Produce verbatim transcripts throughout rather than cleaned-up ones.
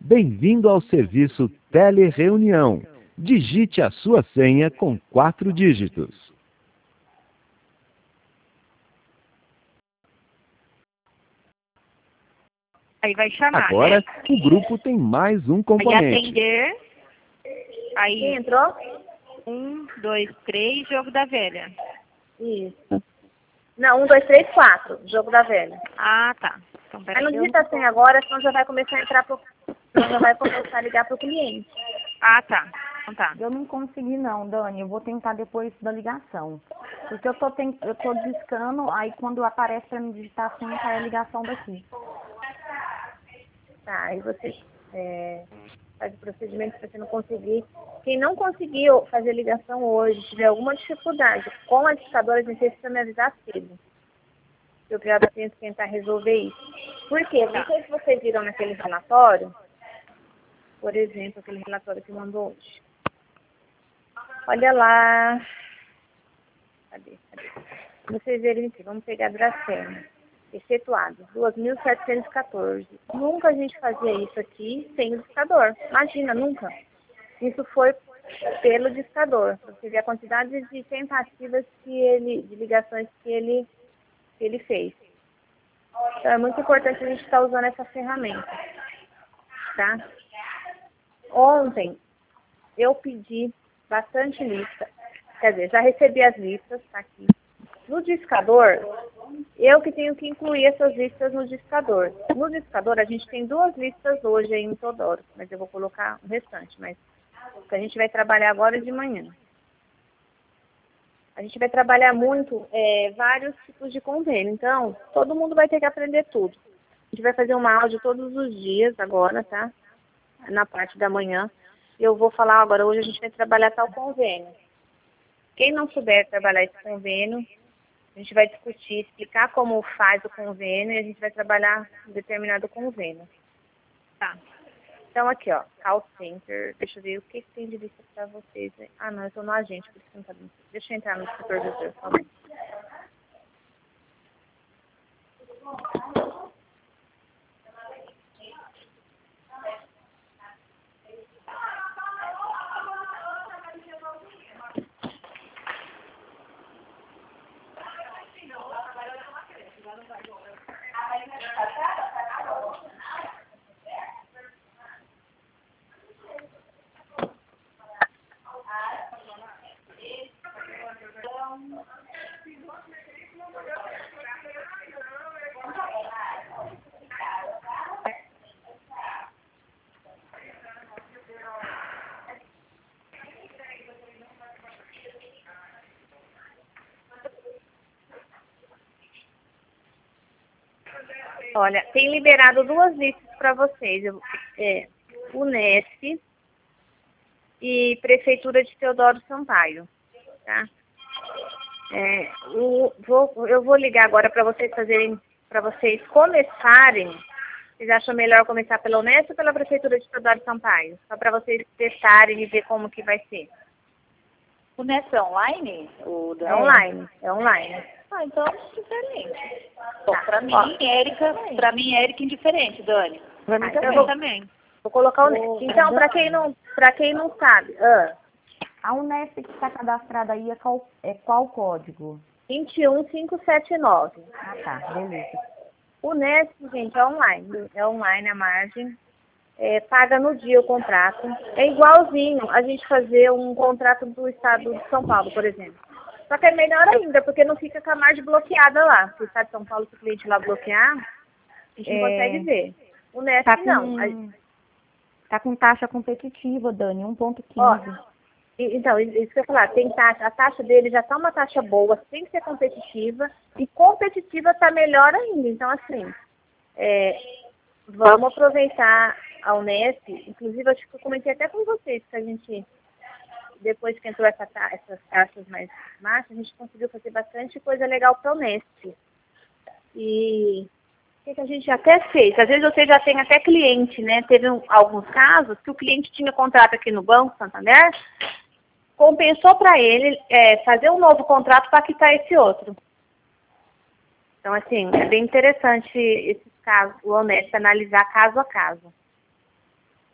Bem-vindo ao serviço Telereunião. Digite a sua senha com quatro dígitos. Aí vai chamar, Agora, né? o grupo tem mais um Aí componente. atender. Aí Quem entrou? um, dois, três, jogo da velha. Isso. Não, um, dois, três, quatro. Jogo da velha. Ah, tá. Então, Aí peraí. não eu digita a senha agora, senão já vai começar a entrar pro... senão já vai começar a ligar pro cliente. Ah, tá. Então tá. Eu não consegui não, Dani. Eu vou tentar depois da ligação. Porque eu tô, tent... eu tô discando, aí quando aparece pra me digitar a senha, cai a ligação daqui. Tá, aí você é, faz o procedimento se você não conseguir. Quem não conseguiu fazer ligação hoje, tiver alguma dificuldade com a discadora, a gente precisa me avisar cedo. Eu já tento tentar resolver isso. Por quê? Não sei se vocês viram naquele relatório, por exemplo, aquele relatório que mandou hoje. Olha lá. Cadê? Cadê? Vocês verem aqui, vamos pegar Dracena. Efetuado, duas mil setecentos e quatorze. Nunca a gente fazia isso aqui sem o discador. Imagina, nunca. Isso foi pelo discador. Você vê a quantidade de tentativas que ele, de ligações que ele, que ele fez. Então é muito importante a gente estar usando essa ferramenta. Tá? Ontem eu pedi bastante lista. Quer dizer, já recebi as listas, tá aqui. No discador, eu que tenho que incluir essas listas no discador. No discador, a gente tem duas listas hoje aí em Teodoro, mas eu vou colocar o restante, mas o que a gente vai trabalhar agora é de manhã. A gente vai trabalhar muito é, vários tipos de convênio, então todo mundo vai ter que aprender tudo. A gente vai fazer uma áudio todos os dias agora, tá? Na parte da manhã. Eu vou falar agora, hoje a gente vai trabalhar tal convênio. Quem não souber trabalhar esse convênio, a gente vai discutir, explicar como faz o convênio e a gente vai trabalhar um determinado convênio. Tá. Então aqui, ó, call center. Deixa eu ver o que, que tem de lista para vocês. Ah, não, eu estou no agente, por isso que não tá dando. Deixa eu entrar no supervisor também. Olha, tem liberado duas listas para vocês. Eu, é, Unesp e Prefeitura de Teodoro Sampaio. Tá? É, o, vou, eu vou ligar agora para vocês fazerem, para vocês começarem. Vocês acham melhor começar pela Unesp ou pela Prefeitura de Teodoro Sampaio? Só para vocês testarem e ver como que vai ser. O Nesp é online? O da... É online, é online. Ah, então é diferente. Bom, Tá. pra mim, Ó. Érica, pra mim, Érica indiferente, Dani. Pra mim Ah, então também. eu vou- também. Vou colocar o Unesp. Então, para quem não, para quem não sabe, ah, A Unesp que está cadastrada aí é qual, é qual código? vinte e um mil quinhentos e setenta e nove. Ah, tá, beleza. O Unesp, gente, é online. É online a margem. É, paga no dia o contrato. É igualzinho a gente fazer um contrato do estado de São Paulo, por exemplo. Só que é melhor ainda, porque não fica com a margem bloqueada lá. Se o estado de São Paulo, se o cliente lá bloquear, a gente não É, consegue ver. O Unesp Tá não. A- com, tá com taxa competitiva, Dani, um ponto Ó, quinze. e- então, isso que eu ia falar, tem taxa, a taxa dele já está uma taxa boa, tem que ser competitiva, e competitiva está melhor ainda. Então, assim, é, vamos aproveitar a Unesp, inclusive acho que eu comentei até com vocês que a gente, depois que entrou essa ta- essas taxas mais baixas, a gente conseguiu fazer bastante coisa legal para a Unesp. E o que, que a gente até fez? Às vezes você já tem até cliente, né? Teve um- alguns casos que o cliente tinha contrato aqui no Banco Santander, compensou para ele é, fazer um novo contrato para quitar esse outro. Então, assim, é bem interessante esses casos, o Unesp, analisar caso a caso.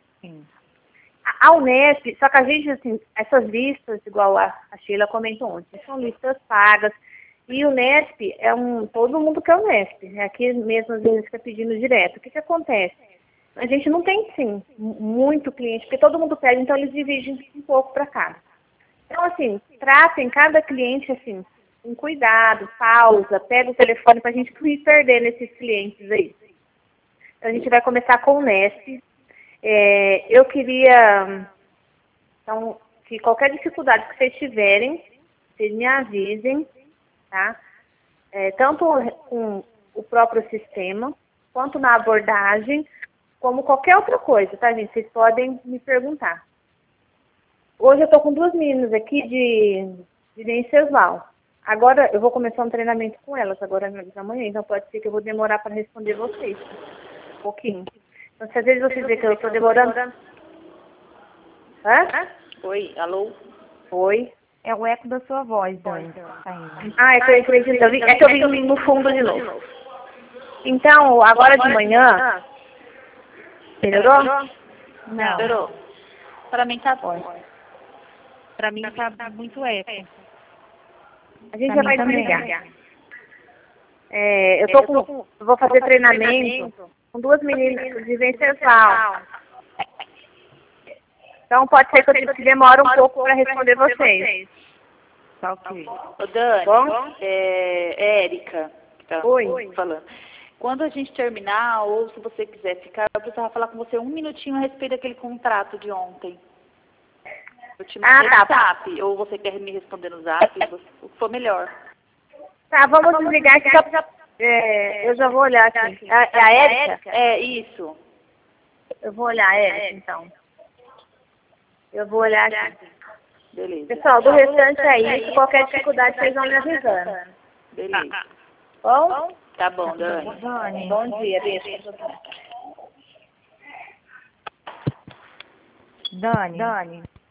A Unesp, só que a gente, assim, essas listas, igual a, a Sheila comentou ontem, são listas pagas. E o Unesp é um, todo mundo quer o Unesp. Aqui mesmo às vezes fica pedindo direto. O que que acontece? A gente não tem, sim, muito cliente, porque todo mundo pede, então eles dividem um pouco para cada. Então, assim, tratem cada cliente, assim, com cuidado, pausa, pega o telefone para a gente não ir perdendo esses clientes aí. Então, a gente vai começar com o Unesp. É, eu queria, então, que qualquer dificuldade que vocês tiverem, vocês me avisem, tá? É, tanto com o próprio sistema, quanto na abordagem, como qualquer outra coisa, tá, gente? Vocês podem me perguntar. Hoje eu estou com duas meninas aqui de, de Venceslau. Agora eu vou começar um treinamento com elas, agora amanhã, então pode ser que eu vou demorar para responder vocês. Um pouquinho. Então, se às vezes você vê que eu estou demorando... Hã? Oi, alô? Oi. É o eco da sua voz, Dani. Ah, é que eu acredito. É que eu vim no fundo de novo. Então, agora de manhã... Melhorou? Não. Melhorou. Para mim tá bom. Para mim tá muito eco. A gente Pra já mim vai também. desligar. É, eu tô com... Eu vou fazer treinamento com duas meninas de Venceslau. Então, pode ser que eu demore um pouco para responder vocês. Tá ok. Ô, Dani, Bom? é, é Érica que tá Oi. falando. Quando a gente terminar, ou se você quiser ficar, eu precisava falar com você um minutinho a respeito daquele contrato de ontem. Eu te mandei Ah, no tá. zap, ou você quer me responder no zap, o que for melhor. Tá, vamos desligar aqui. Já, é, eu já vou olhar aqui. A, é a Érica? É, isso. Eu vou olhar a Érica, então. Eu vou olhar aqui. Beleza. Pessoal, do restante é isso. Qualquer dificuldade, vocês vão me avisando. Beleza. Bom? Tá bom, Dani. Dani. Bom dia, beijo. Dani. Dani.